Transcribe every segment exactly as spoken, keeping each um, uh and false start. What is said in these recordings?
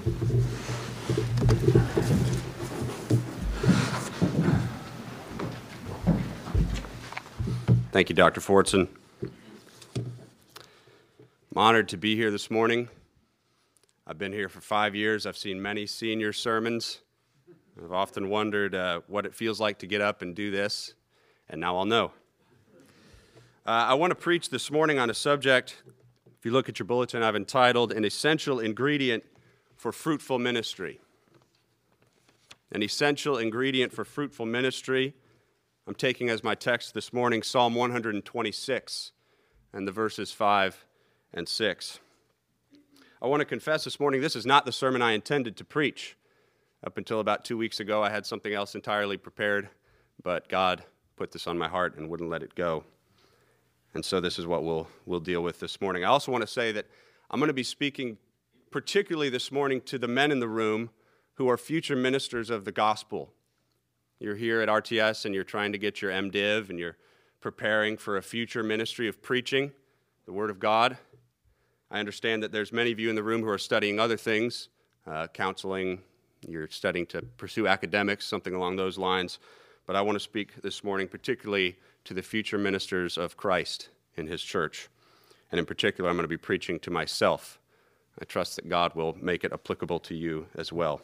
Thank you, Doctor Fortson. I'm honored to be here this morning. I've been here for five years. I've seen many senior sermons. I've often wondered uh, what it feels like to get up and do this, and now I'll know. Uh, I want to preach this morning on a subject, if you look at your bulletin, I've entitled, An Essential Ingredient for Fruitful Ministry. An essential ingredient for fruitful ministry. I'm taking as my text this morning Psalm one twenty-six and the verses five and six. I want to confess this morning this is not the sermon I intended to preach. Up until about two weeks ago, I had something else entirely prepared, but God put this on my heart and wouldn't let it go. And so this is what we'll, we'll deal with this morning. I also want to say that I'm going to be speaking particularly this morning to the men in the room who are future ministers of the gospel. You're here at R T S and you're trying to get your MDiv and you're preparing for a future ministry of preaching the Word of God. I understand that there's many of you in the room who are studying other things, uh, counseling, you're studying to pursue academics, something along those lines. But I want to speak this morning particularly to the future ministers of Christ in His church. And in particular, I'm going to be preaching to myself. I trust that God will make it applicable to you as well.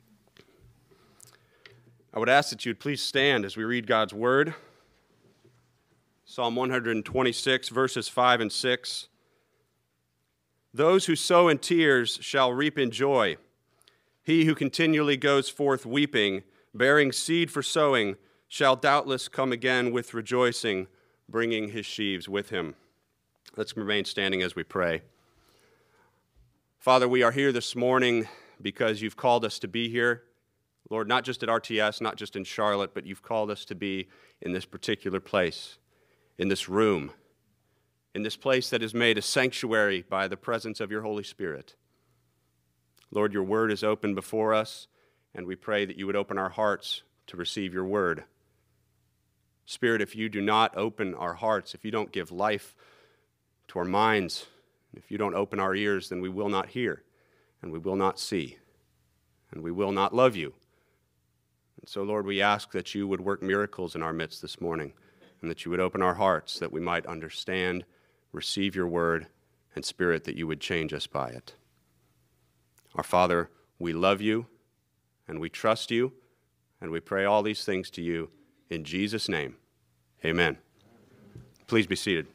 I would ask that you'd please stand as we read God's Word. Psalm one twenty-six, verses five and six. Those who sow in tears shall reap in joy. He who continually goes forth weeping, bearing seed for sowing, shall doubtless come again with rejoicing, bringing his sheaves with him. Let's remain standing as we pray. Father, we are here this morning because you've called us to be here. Lord, not just at R T S, not just in Charlotte, but you've called us to be in this particular place, in this room, in this place that is made a sanctuary by the presence of your Holy Spirit. Lord, your word is open before us, and we pray that you would open our hearts to receive your word. Spirit, if you do not open our hearts, if you don't give life to our minds, if you don't open our ears, then we will not hear, and we will not see, and we will not love you. And so, Lord, we ask that you would work miracles in our midst this morning, and that you would open our hearts that we might understand, receive your word, and Spirit, that you would change us by it. Our Father, we love you, and we trust you, and we pray all these things to you in Jesus' name. Amen. Please be seated.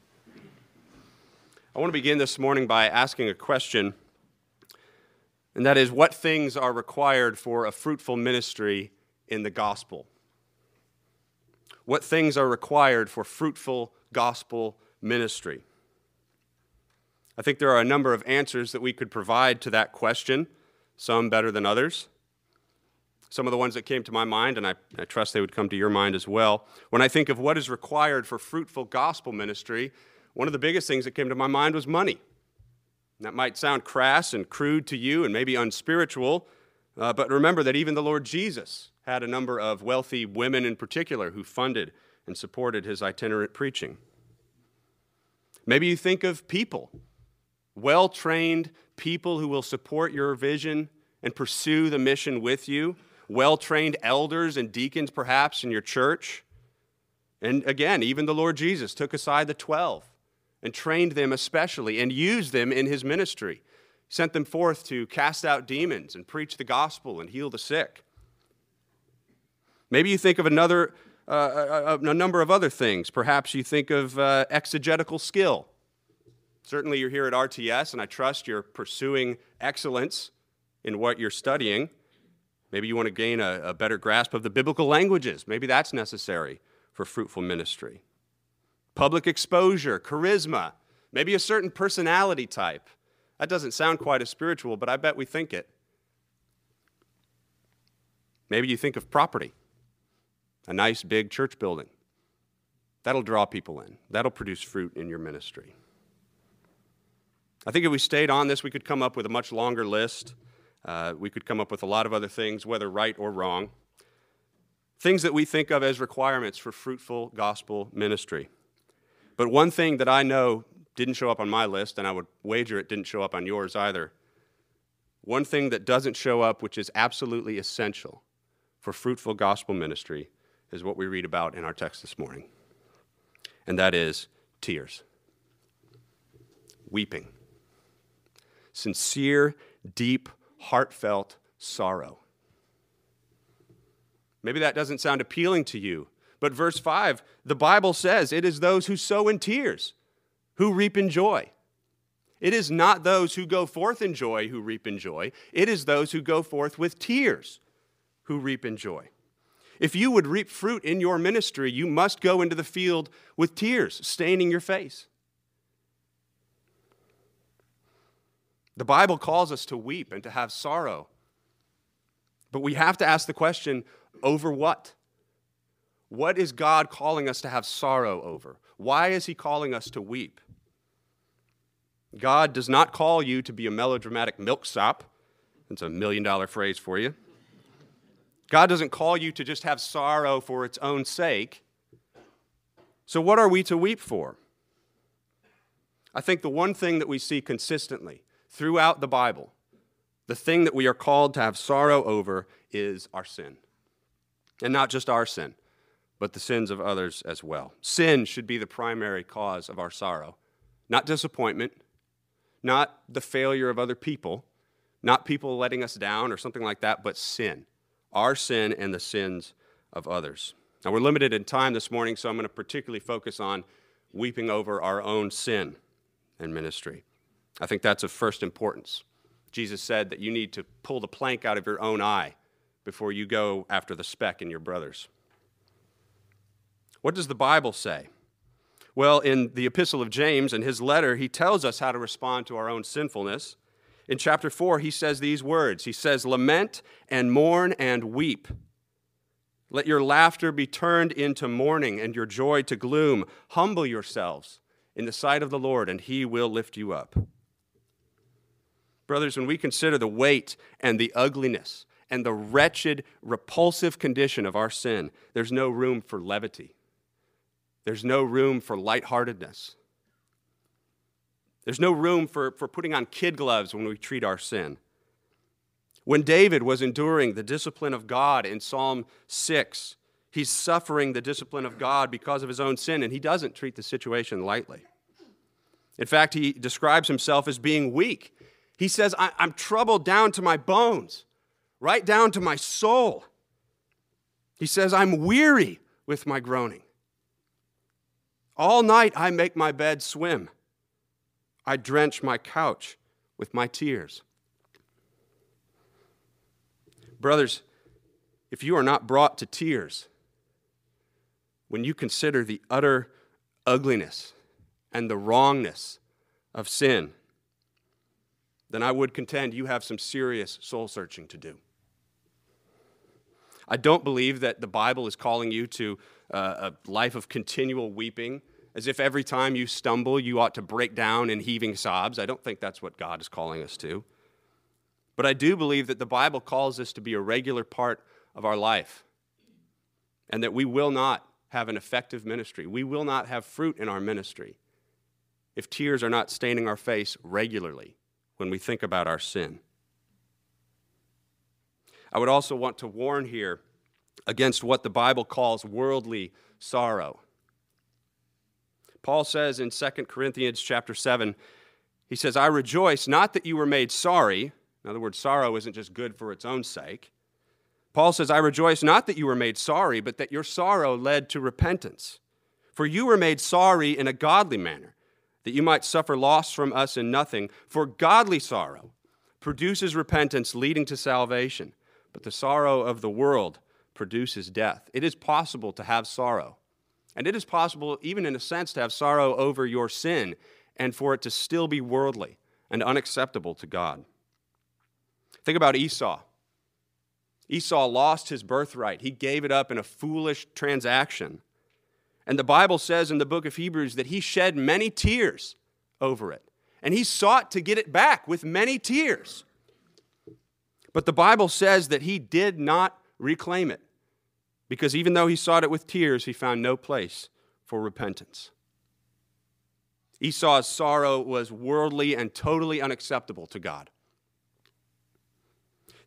I want to begin this morning by asking a question, and that is, what things are required for a fruitful ministry in the gospel? What things are required for fruitful gospel ministry? I think there are a number of answers that we could provide to that question, some better than others. Some of the ones that came to my mind, and I, I trust they would come to your mind as well. When I think of what is required for fruitful gospel ministry, one of the biggest things that came to my mind was money. That might sound crass and crude to you and maybe unspiritual, uh, but remember that even the Lord Jesus had a number of wealthy women in particular who funded and supported his itinerant preaching. Maybe you think of people, well-trained people who will support your vision and pursue the mission with you, well-trained elders and deacons perhaps in your church. And again, even the Lord Jesus took aside the twelve and trained them especially, and used them in his ministry. He sent them forth to cast out demons and preach the gospel and heal the sick. Maybe you think of another, uh, a, a number of other things. Perhaps you think of uh, exegetical skill. Certainly you're here at R T S, and I trust you're pursuing excellence in what you're studying. Maybe you want to gain a, a better grasp of the biblical languages. Maybe that's necessary for fruitful ministry. Public exposure, charisma, maybe a certain personality type. That doesn't sound quite as spiritual, but I bet we think it. Maybe you think of property, a nice big church building. That'll draw people in. That'll produce fruit in your ministry. I think if we stayed on this, we could come up with a much longer list. Uh, we could come up with a lot of other things, whether right or wrong. Things that we think of as requirements for fruitful gospel ministry. But one thing that I know didn't show up on my list, and I would wager it didn't show up on yours either, one thing that doesn't show up, which is absolutely essential for fruitful gospel ministry, is what we read about in our text this morning. And that is tears. Weeping. Sincere, deep, heartfelt sorrow. Maybe that doesn't sound appealing to you, but verse five, the Bible says it is those who sow in tears who reap in joy. It is not those who go forth in joy who reap in joy. It is those who go forth with tears who reap in joy. If you would reap fruit in your ministry, you must go into the field with tears staining your face. The Bible calls us to weep and to have sorrow. But we have to ask the question, over what? What is God calling us to have sorrow over? Why is he calling us to weep? God does not call you to be a melodramatic milksop. That's a million dollar phrase for you. God doesn't call you to just have sorrow for its own sake. So what are we to weep for? I think the one thing that we see consistently throughout the Bible, the thing that we are called to have sorrow over is our sin. And not just our sin, but the sins of others as well. Sin should be the primary cause of our sorrow. Not disappointment, not the failure of other people, not people letting us down or something like that, but sin. Our sin and the sins of others. Now, we're limited in time this morning, so I'm going to particularly focus on weeping over our own sin and ministry. I think that's of first importance. Jesus said that you need to pull the plank out of your own eye before you go after the speck in your brother's. What does the Bible say? Well, in the Epistle of James, in his letter, he tells us how to respond to our own sinfulness. In chapter four, he says these words. He says, "Lament and mourn and weep. Let your laughter be turned into mourning and your joy to gloom. Humble yourselves in the sight of the Lord, and he will lift you up." Brothers, when we consider the weight and the ugliness and the wretched, repulsive condition of our sin, there's no room for levity. There's no room for lightheartedness. There's no room for, for putting on kid gloves when we treat our sin. When David was enduring the discipline of God in Psalm six, he's suffering the discipline of God because of his own sin, and he doesn't treat the situation lightly. In fact, he describes himself as being weak. He says, I, I'm troubled down to my bones, right down to my soul. He says, I'm weary with my groaning. All night I make my bed swim. I drench my couch with my tears. Brothers, if you are not brought to tears when you consider the utter ugliness and the wrongness of sin, then I would contend you have some serious soul searching to do. I don't believe that the Bible is calling you to uh, a life of continual weeping, as if every time you stumble, you ought to break down in heaving sobs. I don't think that's what God is calling us to. But I do believe that the Bible calls this to be a regular part of our life, and that we will not have an effective ministry. We will not have fruit in our ministry if tears are not staining our face regularly when we think about our sin. I would also want to warn here against what the Bible calls worldly sorrow. Paul says in Second Corinthians chapter seven, he says, I rejoice not that you were made sorry. In other words, sorrow isn't just good for its own sake. Paul says, I rejoice not that you were made sorry, but that your sorrow led to repentance. For you were made sorry in a godly manner, that you might suffer loss from us in nothing. For godly sorrow produces repentance leading to salvation, but the sorrow of the world produces death. It is possible to have sorrow. And it is possible, even in a sense, to have sorrow over your sin and for it to still be worldly and unacceptable to God. Think about Esau. Esau lost his birthright. He gave it up in a foolish transaction. And the Bible says in the book of Hebrews that he shed many tears over it. And he sought to get it back with many tears. But the Bible says that he did not reclaim it, because even though he sought it with tears, he found no place for repentance. Esau's sorrow was worldly and totally unacceptable to God.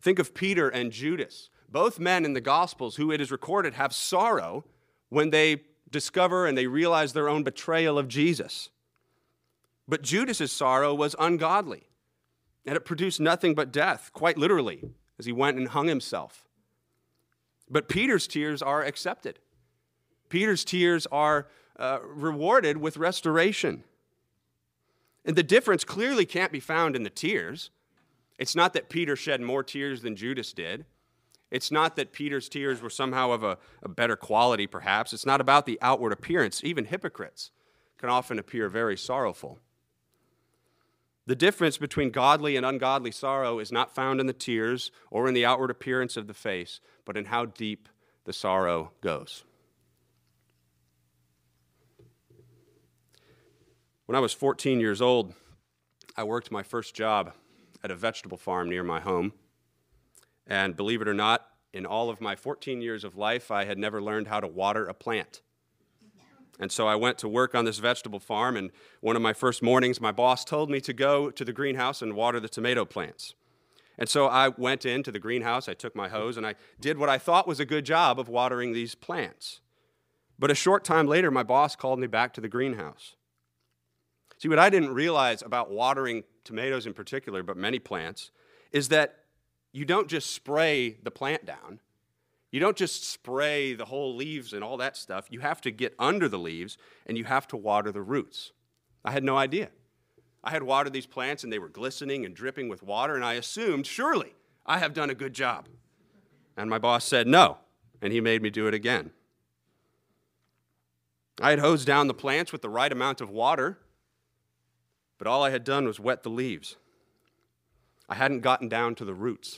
Think of Peter and Judas, both men in the Gospels who it is recorded have sorrow when they discover and they realize their own betrayal of Jesus. But Judas's sorrow was ungodly, and it produced nothing but death, quite literally, as he went and hung himself. But Peter's tears are accepted. Peter's tears are uh, rewarded with restoration. And the difference clearly can't be found in the tears. It's not that Peter shed more tears than Judas did. It's not that Peter's tears were somehow of a, a better quality, perhaps. It's not about the outward appearance. Even hypocrites can often appear very sorrowful. The difference between godly and ungodly sorrow is not found in the tears or in the outward appearance of the face, but in how deep the sorrow goes. When I was fourteen years old, I worked my first job at a vegetable farm near my home. And believe it or not, in all of my fourteen years of life, I had never learned how to water a plant. And so I went to work on this vegetable farm, and one of my first mornings, my boss told me to go to the greenhouse and water the tomato plants. And so I went into the greenhouse, I took my hose, and I did what I thought was a good job of watering these plants. But a short time later, my boss called me back to the greenhouse. See, what I didn't realize about watering tomatoes in particular, but many plants, is that you don't just spray the plant down. You don't just spray the whole leaves and all that stuff. You have to get under the leaves, and you have to water the roots. I had no idea. I had watered these plants, and they were glistening and dripping with water, and I assumed, surely, I have done a good job. And my boss said no, and he made me do it again. I had hosed down the plants with the right amount of water, but all I had done was wet the leaves. I hadn't gotten down to the roots.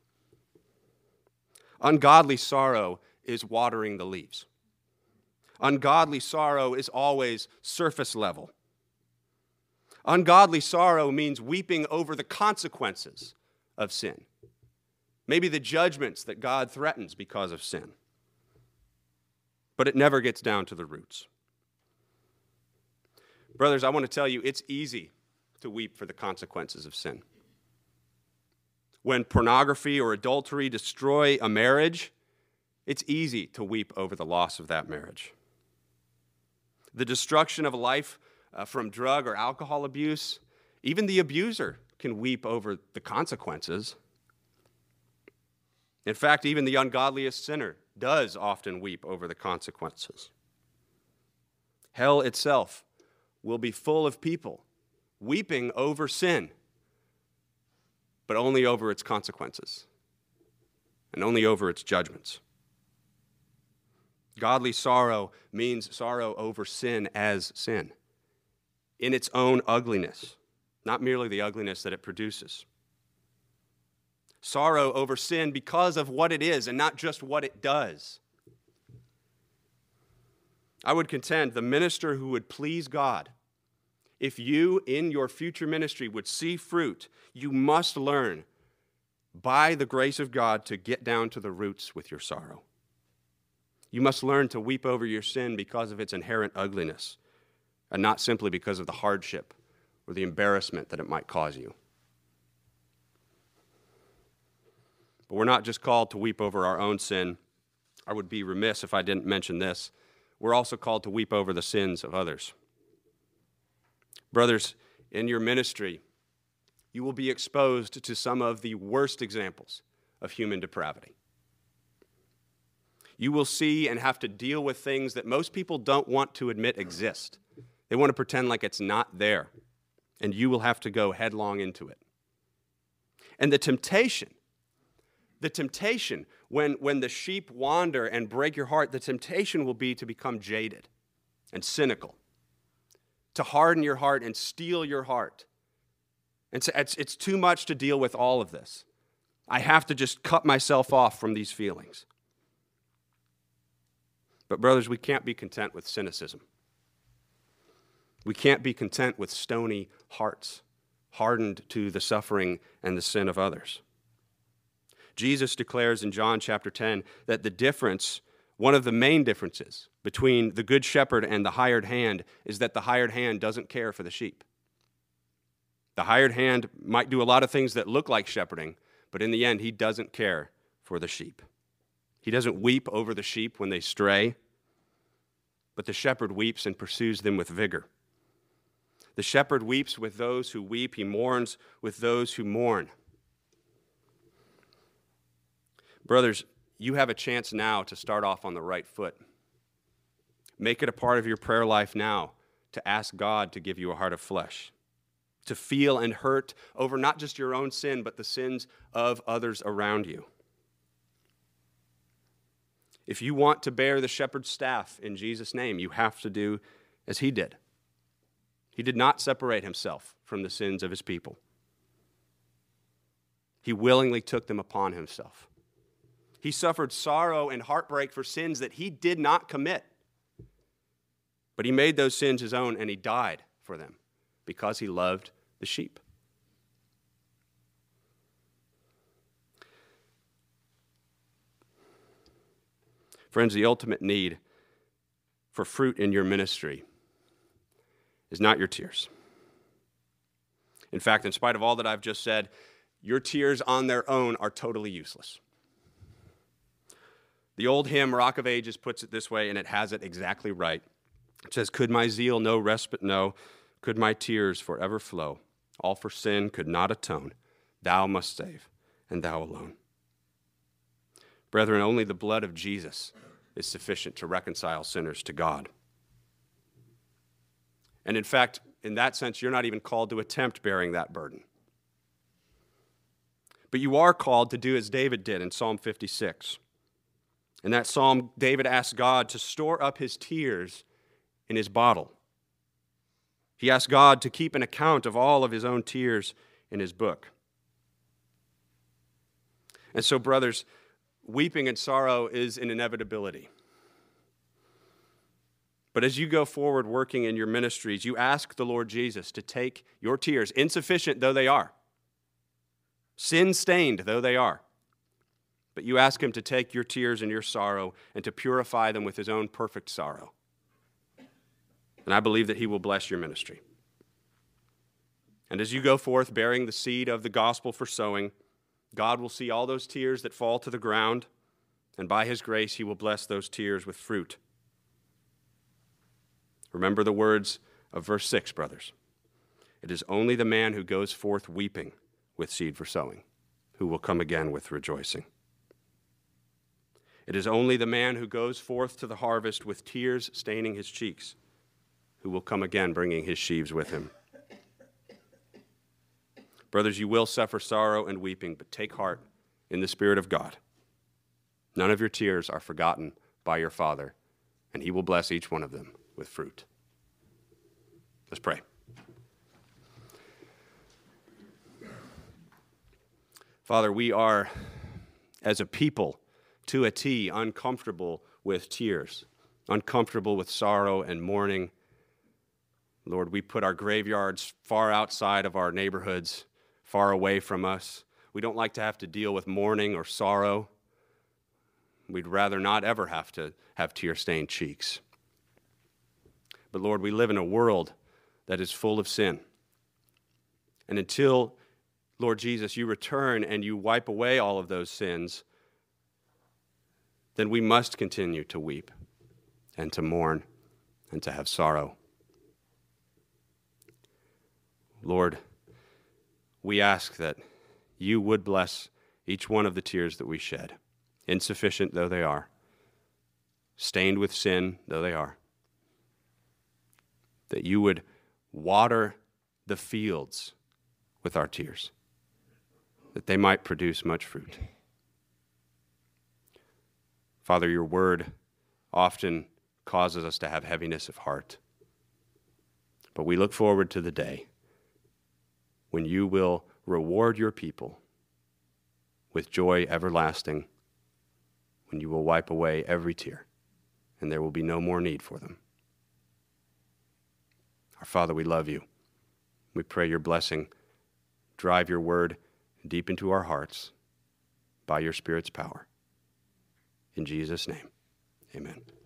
Ungodly sorrow is watering the leaves. Ungodly sorrow is always surface level. Ungodly sorrow means weeping over the consequences of sin. Maybe the judgments that God threatens because of sin. But it never gets down to the roots. Brothers, I want to tell you, it's easy to weep for the consequences of sin. When pornography or adultery destroy a marriage, it's easy to weep over the loss of that marriage. The destruction of a life uh, from drug or alcohol abuse, even the abuser can weep over the consequences. In fact, even the ungodliest sinner does often weep over the consequences. Hell itself will be full of people weeping over sin, but only over its consequences and only over its judgments. Godly sorrow means sorrow over sin as sin, in its own ugliness, not merely the ugliness that it produces. Sorrow over sin because of what it is and not just what it does. I would contend the minister who would please God, if you in your future ministry would see fruit, you must learn by the grace of God to get down to the roots with your sorrow. You must learn to weep over your sin because of its inherent ugliness and not simply because of the hardship or the embarrassment that it might cause you. But we're not just called to weep over our own sin. I would be remiss if I didn't mention this. We're also called to weep over the sins of others. Brothers, in your ministry, you will be exposed to some of the worst examples of human depravity. You will see and have to deal with things that most people don't want to admit exist. They want to pretend like it's not there, and you will have to go headlong into it. And the temptation, the temptation when, when the sheep wander and break your heart, the temptation will be to become jaded and cynical, to harden your heart and steal your heart. And so it's, it's too much to deal with all of this. I have to just cut myself off from these feelings. But brothers, we can't be content with cynicism. We can't be content with stony hearts, hardened to the suffering and the sin of others. Jesus declares in John chapter ten that the difference, one of the main differences between the good shepherd and the hired hand is that the hired hand doesn't care for the sheep. The hired hand might do a lot of things that look like shepherding, But in the end, he doesn't care for the sheep. He doesn't weep over the sheep when they stray, but the shepherd weeps and pursues them with vigor. The shepherd weeps with those who weep. He mourns with those who mourn. Brothers, you have a chance now to start off on the right foot. Make it a part of your prayer life now to ask God to give you a heart of flesh, to feel and hurt over not just your own sin, but the sins of others around you. If you want to bear the shepherd's staff in Jesus' name, you have to do as he did. He did not separate himself from the sins of his people. He willingly took them upon himself. He suffered sorrow and heartbreak for sins that he did not commit. But he made those sins his own, and he died for them because he loved the sheep. Friends, the ultimate need for fruit in your ministry is not your tears. In fact, in spite of all that I've just said, your tears on their own are totally useless. The old hymn, Rock of Ages, puts it this way, and it has it exactly right. It says, "Could my zeal no respite know? Could my tears forever flow? All for sin could not atone. Thou must save, and thou alone." Brethren, only the blood of Jesus is sufficient to reconcile sinners to God. And in fact, in that sense, you're not even called to attempt bearing that burden. But you are called to do as David did in Psalm fifty-six. In that psalm, David asked God to store up his tears in his bottle. He asked God to keep an account of all of his own tears in his book. And so, brothers, weeping and sorrow is an inevitability. But as you go forward working in your ministries, you ask the Lord Jesus to take your tears, insufficient though they are, sin-stained though they are, but you ask him to take your tears and your sorrow and to purify them with his own perfect sorrow. And I believe that he will bless your ministry. And as you go forth bearing the seed of the gospel for sowing, God will see all those tears that fall to the ground, and by his grace he will bless those tears with fruit. Remember the words of verse six, brothers. It is only the man who goes forth weeping with seed for sowing who will come again with rejoicing. It is only the man who goes forth to the harvest with tears staining his cheeks who will come again bringing his sheaves with him. Brothers, you will suffer sorrow and weeping, but take heart in the Spirit of God. None of your tears are forgotten by your Father, and he will bless each one of them with fruit. Let's pray. Father, we are, as a people, to a T, uncomfortable with tears, uncomfortable with sorrow and mourning. Lord, we put our graveyards far outside of our neighborhoods, far away from us. We don't like to have to deal with mourning or sorrow. We'd rather not ever have to have tear-stained cheeks. But Lord, we live in a world that is full of sin. And until, Lord Jesus, you return and you wipe away all of those sins, then we must continue to weep and to mourn and to have sorrow. Lord, we ask that you would bless each one of the tears that we shed, insufficient though they are, stained with sin though they are, that you would water the fields with our tears, that they might produce much fruit. Father, your word often causes us to have heaviness of heart, but we look forward to the day when you will reward your people with joy everlasting, when you will wipe away every tear, and there will be no more need for them. Our Father, we love you. We pray your blessing. Drive your word deep into our hearts by your Spirit's power. In Jesus' name, amen.